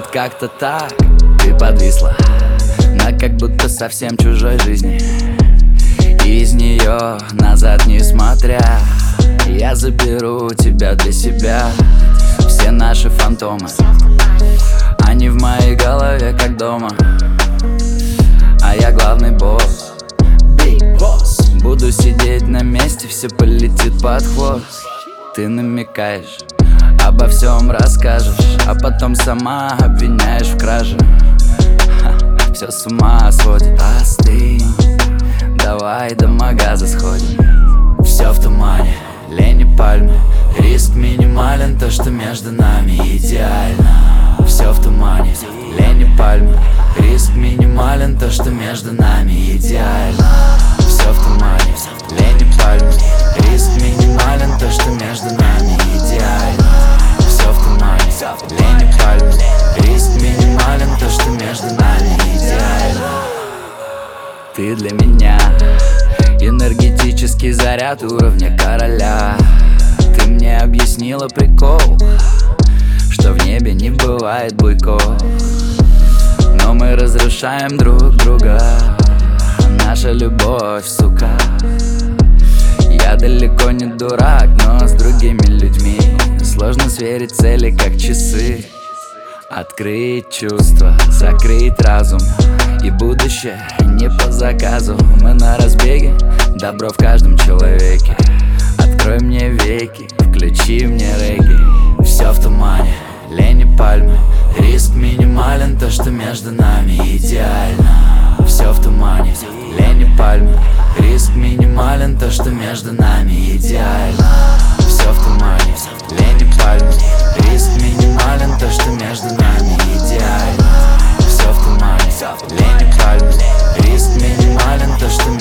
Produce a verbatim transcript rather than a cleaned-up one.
вот как-то так. Ты подвисла на как будто совсем чужой жизни, и из нее назад не смотря, я заберу тебя для себя. Все наши фантомы, они в моей голове как дома, а я главный босс, Big Boss. Буду сидеть на месте, все полетит под хвост. Ты намекаешь, обо всем расскажешь, а потом сама обвиняешь в краже. Ха, все с ума сводит. Остынь, давай до магаза сходим. Все в тумане, лень и пальмы, риск минимален, то, что между нами идеально. Все в тумане, лень и пальмы, риск минимален, то, что между нами идеально. Все в тумане, лень и пальмы, риск минимален, то, что между нами идеально. Все в тумане, лень и пальмы, риск минимален, то, что между нами идеально. Ты для меня энергетический заряд уровня короля. Ты мне объяснила прикол, что в небе не бывает буйков, но мы разрушаем друг друга. Наша любовь, сука. Я далеко не дурак, но с другими людьми сложно сверить цели, как часы. Открыть чувства, закрыть разум, и будущее не по заказу. Мы на разбеге, добро в каждом человеке. Открой мне веки, включи мне регги. Все в тумане, лень и пальмы, риск минимален, то, что между нами идеально. Все в тумане, лень и пальмы, риск минимален, то, что между нами идеально. Все в тумане, лень и пальмы, риск минимален, то, что между нами идеально. Все в тумане, лень и пальмы, риск минимален, то, что